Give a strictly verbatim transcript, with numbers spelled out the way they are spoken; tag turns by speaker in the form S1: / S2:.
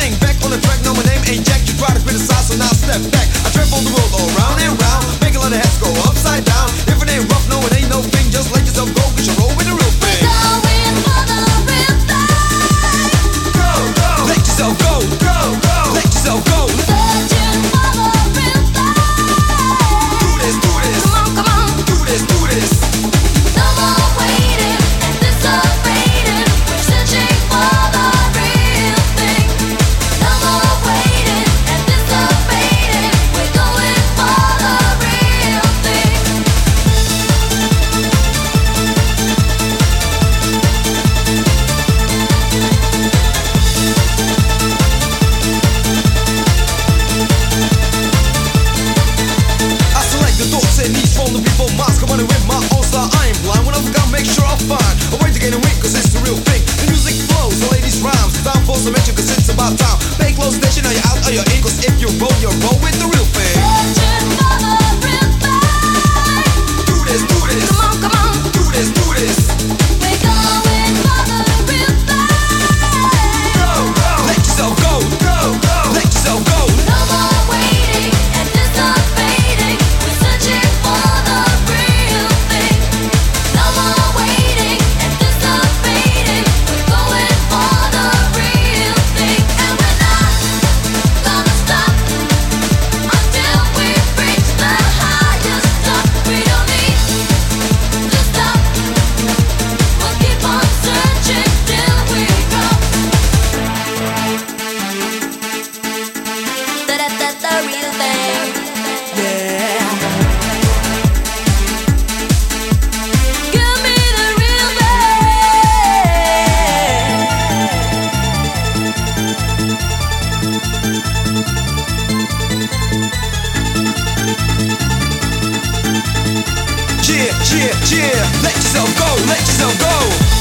S1: sing back on the track. No, my name ain't Jack. You try to criticize, so now step back. I travel the world all round and round, make a lot of heads go upside down. If it ain't rough, no, it ain't no thing. Just let yourself go, 'cause you roll with the real thing.
S2: Going for the real thing.
S1: Go, go. Let yourself go, go, go. Let yourself go.
S2: Searching for the real thing.
S1: Do this, do this.
S2: Come on, come on.
S1: Do this, do this.
S2: No more waiting, anticipating. We're searching for the real thing. No more waiting, anticipating. We're going for the real thing.
S1: I select the thoughts and needs from the people minds. Come on and with my own style, I ain't blind. When I forgot, make sure I find a way to gain a win, 'cause it's the real thing. The music flows, the ladies rhymes. Time for some mention, 'cause it's about time. Pay close attention, are you out, are you in? 'Cause if you roll, you roll with the real thing.
S2: Searching for the real thing.
S1: Do this, do this.
S2: Come on, come on.
S1: Do this, do this.
S2: We're going for the real thing.
S1: Go, go. Let yourself go, go, go. Let yourself go.
S2: No more waiting, anticipating. We're searching for the real thing. No more waiting, anticipating. We're going for the real thing, and we're not gonna stop until we reach the highest top. We don't need to stop. We'll keep on searching till we drop. Da-da-da, the real thing.
S1: Yeah.
S2: Give me the real
S1: Yeah, yeah, yeah. Let yourself go, let yourself go.